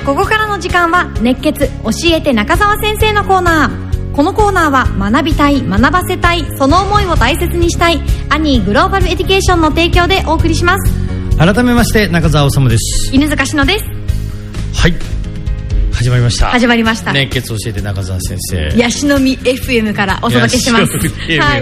ここからの時間は熱血教えて中澤先生のコーナー。このコーナーは学びたい、学ばせたい、その思いを大切にしたいアニーグローバルエデュケーションの提供でお送りします。 改めまして中澤修です。 犬塚志乃です。 はい、始まりました。 始まりました。 熱血教えて中澤先生、 ヤシの実 FM からお届けします。 ヤシの実 FM から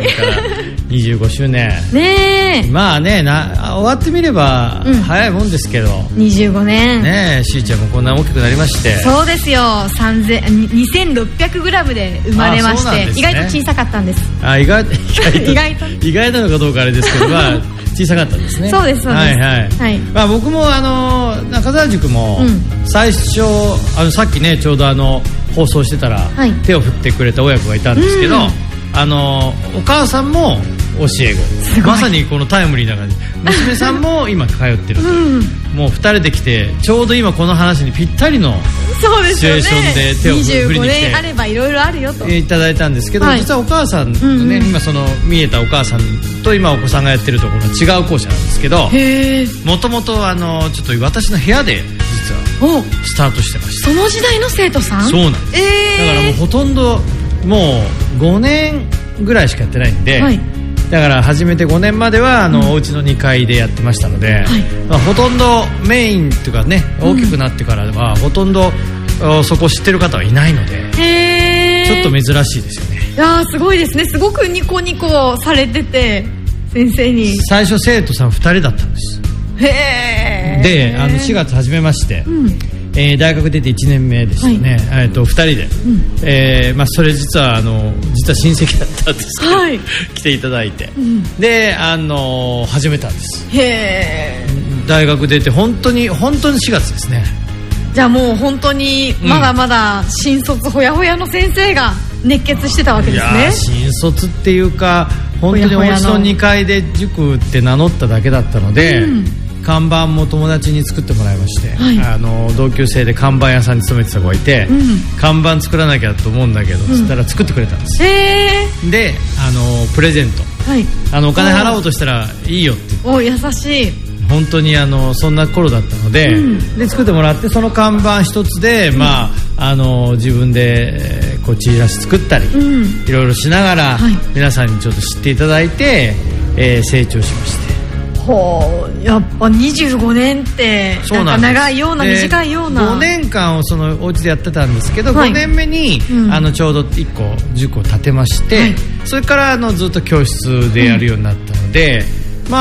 25周年ねえ、 まあね、終わってみれば早いもんですけど、 25年ねえ、しーちゃんもこんな大きくなりまして。 そうですよ、2600g で生まれまして、ね、意外と小さかったんです。 意外なのかどうかあれですけど、まあ小さかったんですね。 そうです、そうです。 はいはい、はい。まあ、僕も中澤塾も最初、さっきねちょうど放送してたら、はい、手を振ってくれた親子がいたんですけど、お母さんも教え子、まさにこのタイムリーな感じ。娘さんも今通ってると、もう2人で来てちょうど今この話にぴったりのシチュエーションで手を振りに来て、 25年あればいろいろあるよといただいたんですけど、はい、実はお母さんね、今見えたお母さんと今お子さんがやってるところは違う校舎なんですけど、もともとちょっと私の部屋で実はスタートしてました。 その時代の生徒さん。 そうなんです、だからもうほとんどもう5年ぐらいしかやってないんで、はい、だから始めて5年まではお家の2階でやってましたので、はい、ほとんどメインというかね、大きくなってからはほとんどそこを知ってる方はいないので、ちょっと珍しいですよね。 いやすごいですね。すごくニコニコされてて、先生に最初生徒さん2人だったんです。で4月始めまして、大学出て1年目でしたね、はい、2人で、それ実は親戚だったんですけど、はい、来ていただいて、で始めたんです。大学出て本当に4月ですね。 じゃあもう本当にまだまだ新卒ほやほやの先生が熱血してたわけですね。 いや新卒っていうか本当にお家の2階で塾って名乗っただけだったので、看板も友達に作ってもらいまして、はい、同級生で看板屋さんに勤めてた子がいて、看板作らなきゃと思うんだけど、つったら作ってくれたんです。でプレゼント、はい、お金払おうとしたらいいよって言って、 優しい。 本当にそんな頃だったので、で作ってもらって、その看板一つで、自分でチラシ作ったり、いろいろしながら、はい、皆さんにちょっと知っていただいて、成長しまして。 やっぱ25年ってなんか長いような短いような。 5年間をお家でやってたんですけど、はい、5年目に、ちょうど1個塾を建てまして、はい、それからずっと教室でやるようになったので、そ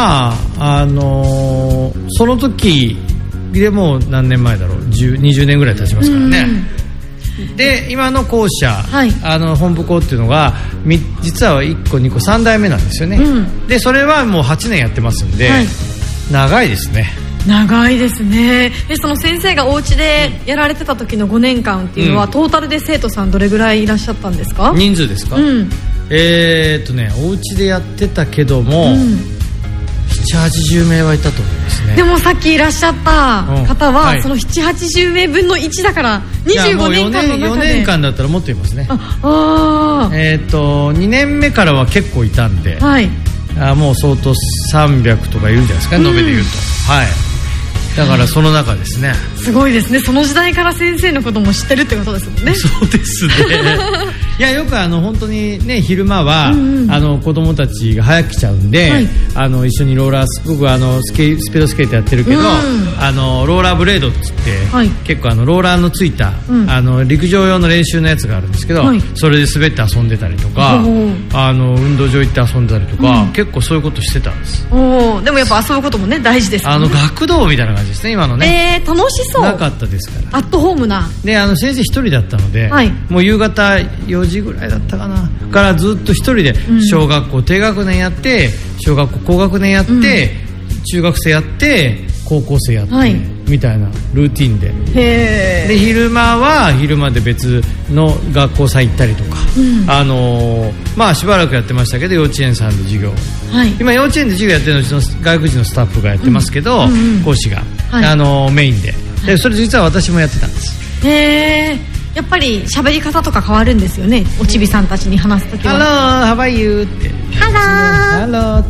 の時でもう何年前だろう、20年ぐらい経ちますからね。で今の校舎、はい、本部校っていうのが実は1個2個3代目なんですよね、でそれはもう8年やってますんで、はい、長いですね。 長いですね。その先生がお家でやられてた時の5年間っていうのは、トータルで生徒さんどれぐらいいらっしゃったんですか？ 人数ですか？お家でやってたけども、780名はいたと思いますね。 でもさっきいらっしゃった方は、はい、その780名分の1だから25年間の中で。 4年間だったらもっといますね。2年目からは結構いたんで、はい、もう相当300とかいるんじゃないですか、延べでいうと。はい、だからその中ですね。 すごいですね。その時代から先生のことも知ってるってことですもんね。 そうですね。いやよく本当にね、昼間は、子供たちが早く来ちゃうんで、はい、一緒にローラー、僕はスピードスケートやってるけど、ローラーブレードっつって、はい、結構ローラーのついた、陸上用の練習のやつがあるんですけど、はい、それで滑って遊んでたりとか、運動場行って遊んだりとか、結構そういうことしてたんです。 でもやっぱ遊ぶこともね大事ですもんね。 学童みたいな感じですね今のね。 楽しそう。 なかったですから。 アットホームな。 で先生一人だったので、はい、もう夕方4時ぐらいだったかなからずっと一人で小学校低学年やって、小学校高学年やって、中学生やって高校生やって、はい、みたいなルーティンで。で昼間は昼間で別の学校さん行ったりとか、しばらくやってましたけど、幼稚園さんで授業、はい、今幼稚園で授業やってるのうちの外国人のスタッフがやってますけど、講師が、はい、メインで、それ実は私もやってたんです。 やっぱり喋り方とか変わるんですよね、おちびさんたちに話すときは。 Hello, how are you? って。 Hello って。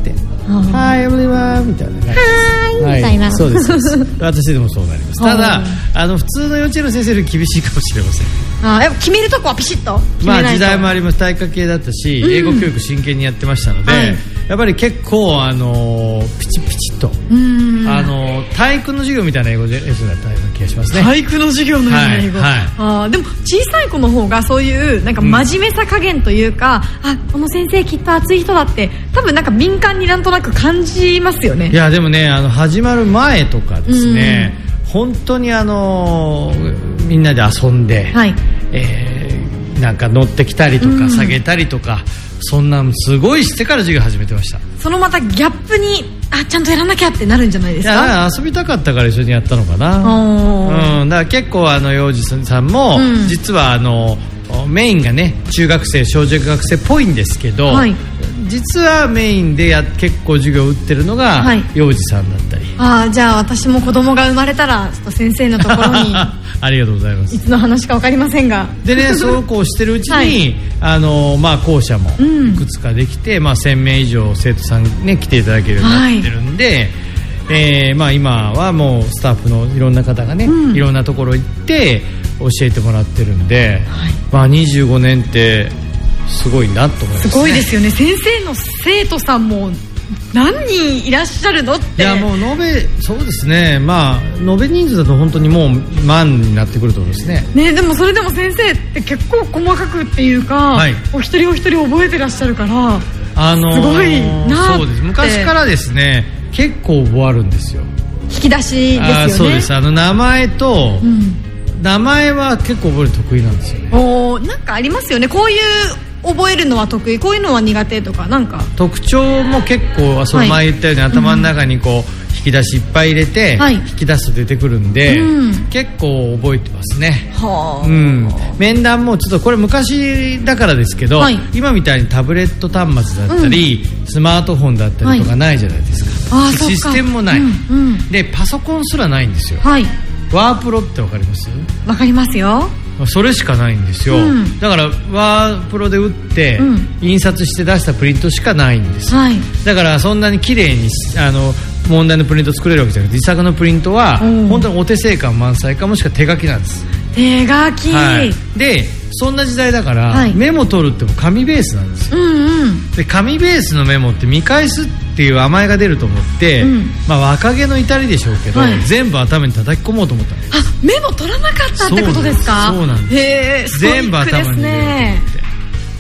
はいエブリワンみたいな感じです。 みたいな、 そうです私でもそうなります。ただ普通の幼稚園の先生より厳しいかもしれません。 やっぱ決めるとこはピシッと決めないと。 時代もあります。体育系だったし、英語教育真剣にやってましたので、やっぱり結構ピチピチと体育の授業みたいな英語でだったような気がしますね。 体育の授業のような英語、でも小さい子の方がそういうなんか真面目さ加減というか、この先生きっと熱い人だって多分なんか敏感になんとなく感じますよね。 いやでもね始まる前とかですね、本当にみんなで遊んで、なんか乗ってきたりとか下げたりとか、そんなすごいしてから授業始めてました。 そのまたギャップにちゃんとやらなきゃってなるんじゃないですか。 いや遊びたかったから一緒にやったのかな。だから結構幼児さんも、実はメインがね中学生小中学生っぽいんですけど、実はメインで結構授業を打ってるのが幼児さんだったり、 じゃあ私も子供が生まれたらちょっと先生のところにありがとうございます。 いつの話か分かりませんがでねそうこうしてるうちに、校舎もいくつかできて、1000名以上生徒さんね来ていただけるようになってるんで、今はもうスタッフのいろんな方がね、いろんなところ行って教えてもらってるんで、25年ってすごいなと思いますね。 すごいですよね。先生の生徒さんも何人いらっしゃるのって。 いやもうそうですね、延べ人数だと本当にもう万になってくるところですね。 でもそれでも先生って結構細かくっていうか、お一人お一人覚えてらっしゃるから、すごいなって。 そうです。昔からですね結構覚えるんですよ。 引き出しですよね。 そうです。名前と、名前は結構覚える得意なんですよね。 なんかありますよね。こういう覚えるのは得意、こういうのは苦手とか、なんか特徴も結構前言ったように頭の中にこう引き出しいっぱい入れて、引き出すと出てくるんで、結構覚えてますね。面談もちょっとこれ昔だからですけど、今みたいにタブレット端末だったり、スマートフォンだったりとかないじゃないですか。システムもない、でパソコンすらないんですよ。ワープロってわかります？ わかりますよ。 それしかないんですよ、だからワープロで打って、印刷して出したプリントしかないんです、だからそんなに綺麗に問題のプリント作れるわけじゃなくて、自作のプリントは本当にお手製感満載かもしくは手書きなんです。 手書き、 でそんな時代だから、メモ取るっても紙ベースなんですよ、で紙ベースのメモって見返すっていう甘えが出ると思って、若気の至りでしょうけど、全部頭に叩き込もうと思ったんです。 メモ取らなかったってことですか？ そうなんです。全部頭に入れようと思って、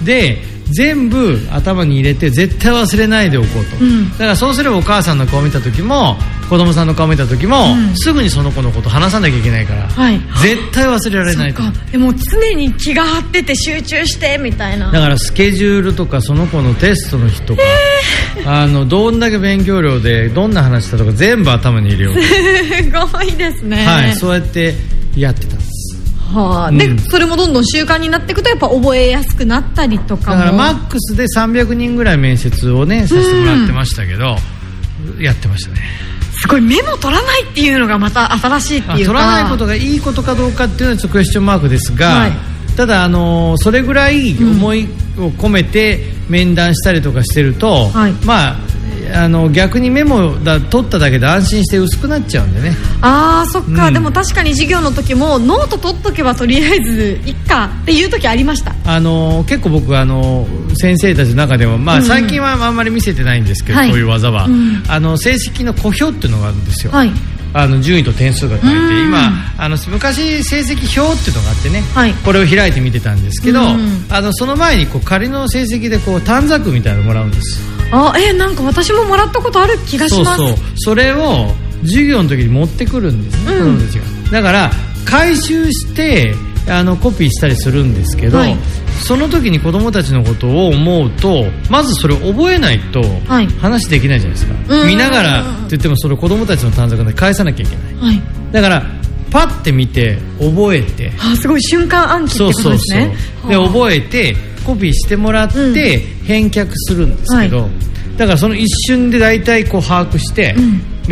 で全部頭に入れて絶対忘れないでおこうと、だからそうすればお母さんの顔見た時も子供さんの顔見た時も、すぐにその子のこと話さなきゃいけないから、絶対忘れられないと。 でも常に気が張ってて集中してみたいな。 だからスケジュールとかその子のテストの日とか、どんだけ勉強量でどんな話したとか全部頭に入れようと。 すごいですね。 そうやってやってたんです。 でそれもどんどん習慣になっていくとやっぱ覚えやすくなったりとかも。 だからマックスで300人ぐらい面接をねさせてもらってましたけど、やってましたね。 すごい。メモ取らないっていうのがまた新しいっていうか、 取らないことがいいことかどうかっていうのはちょっとクエスチョンマークですが、ただそれぐらい思いを込めて面談したりとかしてると、逆にメモ取っただけで安心して薄くなっちゃうんでね。 そっか、でも確かに授業の時もノート取っとけばとりあえずいっかっていう時ありました。結構僕先生たちの中でも、最近はあんまり見せてないんですけど、そういう技は、成績の小表っていうのがあるんですよ。順位と点数が書いて、今昔成績表っていうのがあってね、これを開いて見てたんですけど、その前に仮の成績で短冊みたいなのもらうんです。 なんか私ももらったことある気がします。 それを授業の時に持ってくるんですね、子供たちが。だから回収してコピーしたりするんですけど、その時に子供たちのことを思うと、まずそれを覚えないと話できないじゃないですか、見ながらって言ってもそれ子供たちの短冊で返さなきゃいけない、だからパッて見て覚えて、 すごい瞬間暗記ってことですね。 で覚えてコピーしてもらって返却するんですけど、だからその一瞬で大体把握して見る、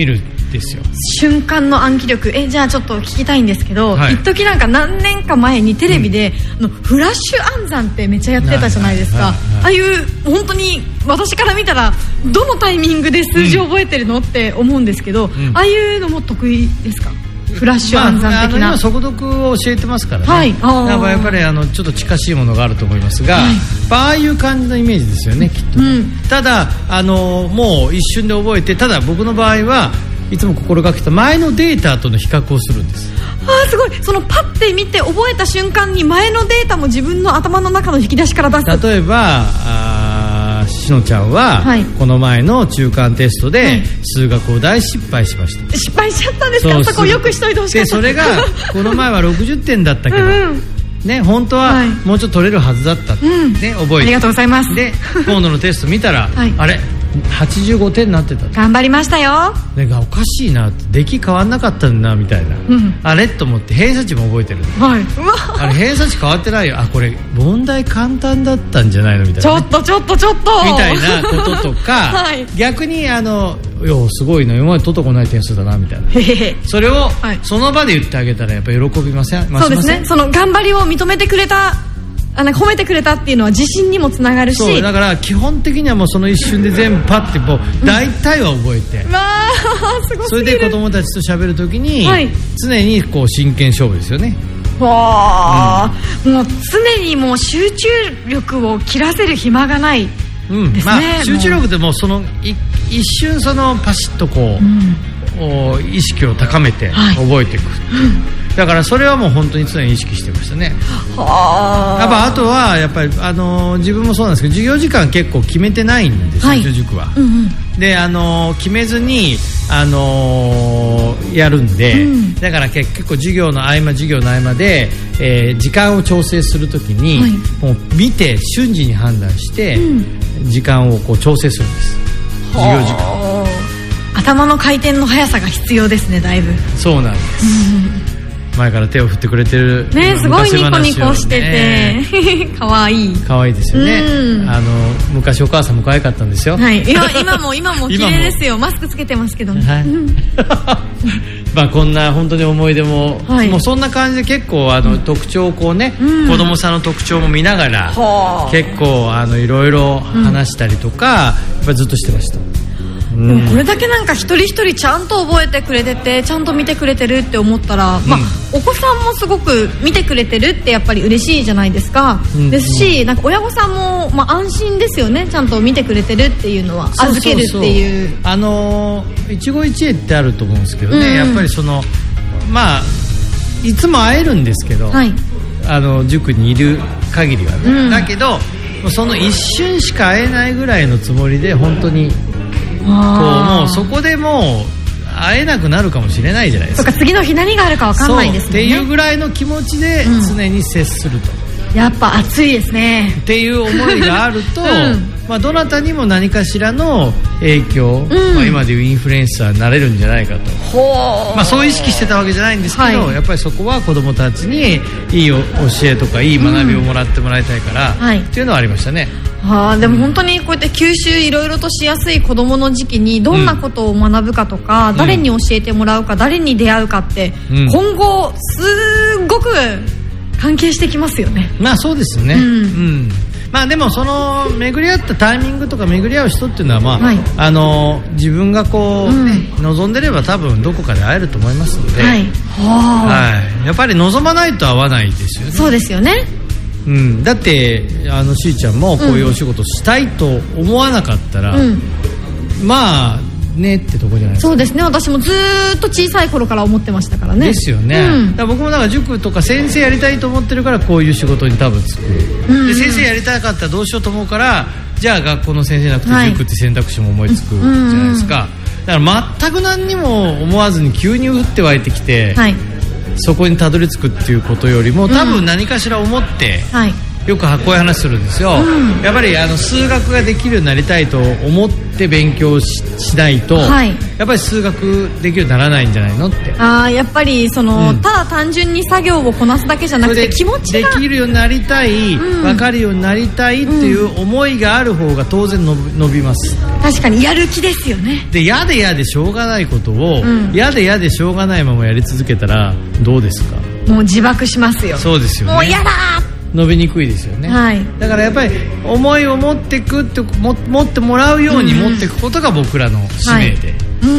ですよ。 瞬間の暗記力。じゃあちょっと聞きたいんですけど、一時なんか何年か前にテレビで、フラッシュ暗算ってめっちゃやってたじゃないですか。ああいう本当に私から見たらどのタイミングで数字を覚えてるのって思うんですけど、ああいうのも得意ですか？フラッシュ暗算的な。 今速読を教えてますからね、やっぱりちょっと近しいものがあると思いますが、ああいう感じのイメージですよね、きっと。ただもう一瞬で覚えて、ただ僕の場合はいつも心がけた前のデータとの比較をするんです。 すごい。そのパッて見て覚えた瞬間に前のデータも自分の頭の中の引き出しから出す。 例えばしのちゃんは、この前の中間テストで数学を大失敗しました。 失敗しちゃったんですか？そこよくしといてほしかった。 でそれがこの前は60点だったけど、ね、本当はもうちょっと取れるはずだった、ね、覚えて。 ありがとうございます。 で今度のテスト見たら、あれ85点になってた。 頑張りましたよ。 おかしいなって、出来変わんなかったんだみたいな、あれと思って偏差値も覚えてる、あれ偏差値変わってないよ、これ問題簡単だったんじゃないのみたいな、 ちょっとみたいなこととか、逆にすごいの今まで取ってこない点数だなみたいなそれを、その場で言ってあげたらやっぱり喜びません？ そうですね。その頑張りを認めてくれた、褒めてくれたっていうのは自信にもつながるし。 そうだから基本的にはもうその一瞬で全部パッてもう大体は覚えて、 すごすぎる。 それで子供たちと喋るときに、常にこう真剣勝負ですよね。 もう常にもう集中力を切らせる暇がないですね。 集中力でもその一瞬そのパシッとこう、意識を高めて覚えていく、だからそれはもう本当に常に意識してましたね。あとはやっぱり自分もそうなんですけど、授業時間結構決めてないんですよ、塾は。で決めずにやるんで、だから結構授業の合間で、時間を調整するときに、もう見て瞬時に判断して、時間をこう調整するんです、授業時間。 頭の回転の速さが必要ですね、だいぶ。 そうなんです、前から手を振ってくれてるね、すごいニコニコしててかわいいですよね。昔お母さんも可愛かったんですよ。 今も綺麗ですよ。マスクつけてますけどね。 こんな本当に思い出も、もうそんな感じで結構特徴をこうね、子供さんの特徴も見ながら結構いろいろ話したりとか、やっぱりずっとしてました。 でもこれだけなんか一人一人ちゃんと覚えてくれてて、ちゃんと見てくれてるって思ったら、お子さんもすごく見てくれてるってやっぱり嬉しいじゃないですか。ですし、なんか親御さんも安心ですよね。ちゃんと見てくれてるっていうのは、預けるっていう。 一期一会ってあると思うんですけどね、やっぱりいつも会えるんですけど、塾にいる限りはね、だけどその一瞬しか会えないぐらいのつもりで本当にもうそこでもう会えなくなるかもしれないじゃないですか。 次の日何があるか分かんないですもんね。 っていうぐらいの気持ちで常に接すると、 やっぱ熱いですねっていう思いがあると、どなたにも何かしらの影響、今でいうインフルエンサーになれるんじゃないかと、そう意識してたわけじゃないんですけど、やっぱりそこは子どもたちにいい教えとかいい学びをもらってもらいたいから、っていうのはありましたね。 でも本当にこうやって吸収いろいろとしやすい子どもの時期にどんなことを学ぶかとか、誰に教えてもらうか、誰に出会うかって、今後すごく関係してきますよね。 そうですよね。でもその巡り合ったタイミングとか巡り合う人っていうのは、自分がこう、望んでれば多分どこかで会えると思いますので、やっぱり望まないと会わないですよね。 そうですよね。 だってしーちゃんもこういうお仕事したいと思わなかったら、ねってとこじゃないですか。 そうですね。私もずっと小さい頃から思ってましたからね。 ですよね。だから僕も塾とか先生やりたいと思ってるからこういう仕事に多分就く、で先生やりたかったらどうしようと思うから、じゃあ学校の先生じゃなくて塾って選択肢も思いつくじゃないですか。だから全く何にも思わずに急に降って湧いてきて、そこにたどり着くっていうことよりも多分何かしら思ってよくこういう話するんですよ、やっぱり数学ができるようになりたいと思って勉強 しないと、はい、やっぱり数学できるようにならないんじゃないのって。 やっぱりただ単純に作業をこなすだけじゃなくて気持ちができるようになりたい、分かるようになりたいっていう思いがある方が当然伸びます。 確かにやる気ですよね。 で嫌で嫌でしょうがないことを、嫌で嫌でしょうがないままやり続けたらどうですか。 もう自爆しますよ。 そうですよね。 もう嫌だ伸びにくいですよね、はい、だからやっぱり思いを持っていくって持ってもらうように持っていくことが僕らの使命で、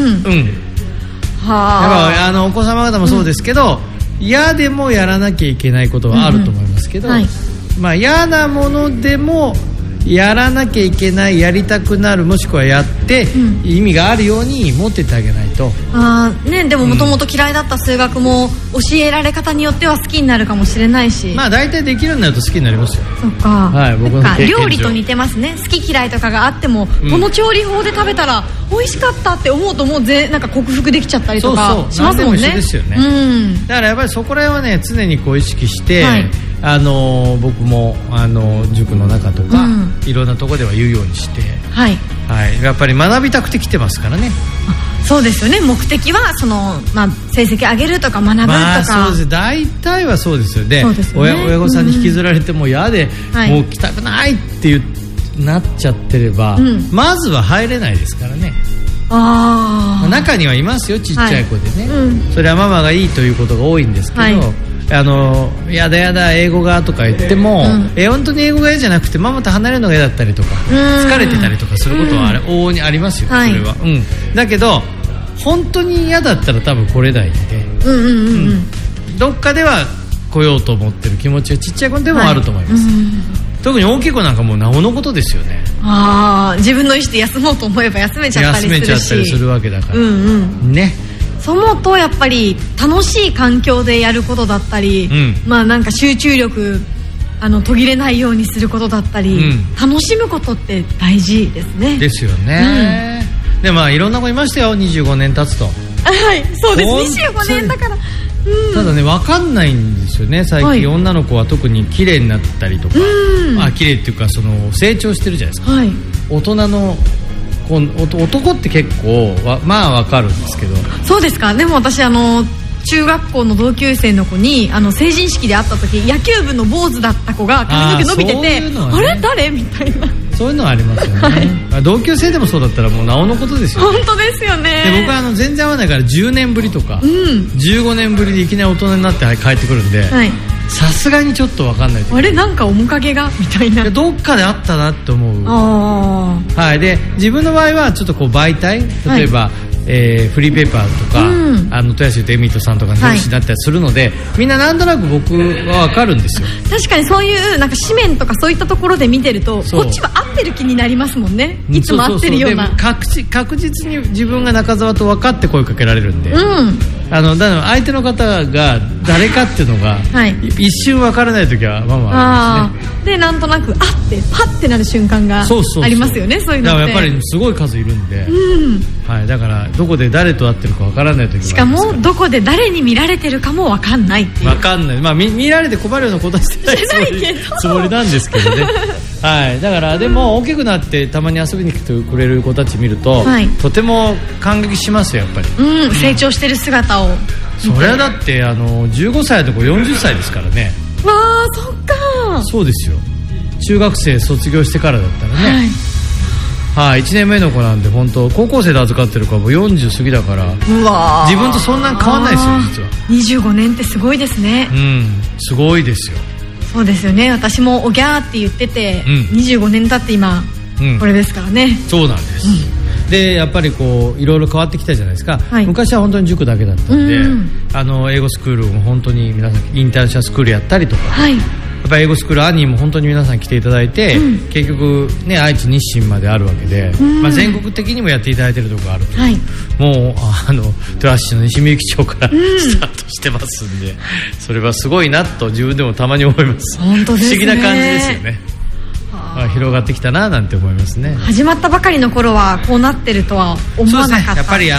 やっぱお子様方もそうですけど、嫌でもやらなきゃいけないことはあると思いますけど、嫌なものでもやらなきゃいけない、やりたくなる、もしくはやって、意味があるように持ってってあげないと。 でももともと嫌いだった数学も教えられ方によっては好きになるかもしれないし、 大体できるようになると好きになりますよ。 そっか、はい、僕の経験上料理と似てますね。好き嫌いとかがあっても、この調理法で食べたら美味しかったって思うともうなんか克服できちゃったりとかしますもんね。 そう何でも一緒ですよね、だからやっぱりそこら辺はね常にこう意識して、僕も塾の中とか、いろんなところでは言うようにして、やっぱり学びたくて来てますからね。 そうですよね。目的は成績上げるとか学ぶとか、 そうです。大体はそうですよね。親御さんに引きずられてもう嫌で、もう来たくないってなっちゃってれば、まずは入れないですからね。中にはいますよ、ちっちゃい子でね、それはママがいいということが多いんですけど、やだやだ英語がとか言っても、本当に英語が嫌じゃなくてママと離れるのが嫌だったりとか、疲れてたりとかすることは往々にありますよ、それは、だけど本当に嫌だったら多分来れないんで、どっかでは来ようと思ってる気持ちがちっちゃい子でもあると思います、特に大きい子なんかもうなおのことですよね。 自分の意思で休もうと思えば休めちゃったりするし、 休めちゃったりするわけだから、ね。 そう思うとやっぱり楽しい環境でやることだったり、なんか集中力途切れないようにすることだったり、楽しむことって大事ですね。 ですよね、でいろんな子いましたよ、25年経つと。 そうです。25年だから、 ただね分かんないんですよね最近、女の子は特に綺麗になったりとか、綺麗っていうか成長してるじゃないですか、大人の男って結構分かるんですけど。そうですか。でも私中学校の同級生の子に成人式で会った時、野球部の坊主だった子が髪の毛伸びてて、あれ誰みたいな、そういうのはありますよね、同級生でもそうだったらもうなおのことですよね。 本当ですよね。 で僕は全然会わないから10年ぶりとか、15年ぶりでいきなり大人になって帰ってくるんで、さすがにちょっと分かんない。 あれなんか面影がみたいな、 どっかであったなって思う。で自分の場合はちょっと媒体、例えば、フリーペーパーとか、豊橋とエミットさんとかの表紙になったりするので、みんななんとなく僕は分かるんですよ。 確かにそういうなんか紙面とかそういったところで見てると、こっちは合ってる気になりますもんね。いつも合ってるような。 確実に自分が中澤と分かって声かけられるんで、だから相手の方が誰かっていうのが、一瞬分からない時はありますね。でなんとなくパッてなる瞬間がありますよね。そういうのって。 だからやっぱりすごい数いるんで、だからどこで誰と会ってるか分からない時もありますから。 しかもどこで誰に見られてるかも分かんないっていう。 分かんない、見られて困るようなことはしてないつもりなんですけどねだからでも大きくなってたまに遊びに来てくれる子たち見ると、とても感激しますよやっぱり、 成長してる姿を。 それはだって15歳の子40歳ですからね。 わあ、そっか。 そうですよ。中学生卒業してからだったらね、1年目の子なんで本当高校生で預かってる子はもう40過ぎだから、自分とそんなに変わんないですよ実は。25年ってすごいですね。 すごいですよ。 そうですよね。私もおぎゃーって言ってて、25年経って今、これですからね。 そうなんです、でやっぱりいろいろ変わってきたじゃないですか、昔は本当に塾だけだったんで、英語スクールも本当に皆さんインターンシャスクールやったりとか、やっぱり英語スクールアニーも本当に皆さん来ていただいて、結局ね愛知日清まであるわけで、全国的にもやっていただいてるところがあると、もう豊橋市の西みゆき町からスタートしてますんで、それはすごいなと自分でもたまに思います。 本当ですね。 不思議な感じですよね。広がってきたななんて思いますね。 始まったばかりの頃はこうなってるとは思わなかった。 やっぱり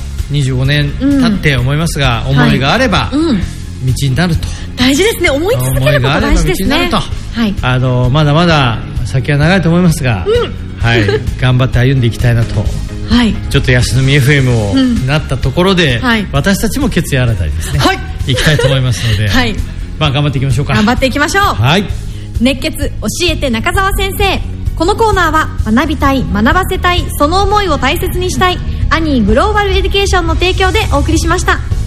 25年経って思いますが、思いがあれば道になると。 大事ですね。思い続けること大事ですね。 はい、 まだまだ先は長いと思いますが、はい、頑張って歩んでいきたいなと、はい、ちょっとヤシの実 FM をなったところで、はい、私たちも決意新たにですね、はい、いきたいと思いますので、はい、頑張っていきましょうか。 頑張っていきましょう。 はい、 熱血教えて中澤先生。このコーナーは学びたい、学ばせたい、その思いを大切にしたいアニーグローバルエデュケーションの提供でお送りしました。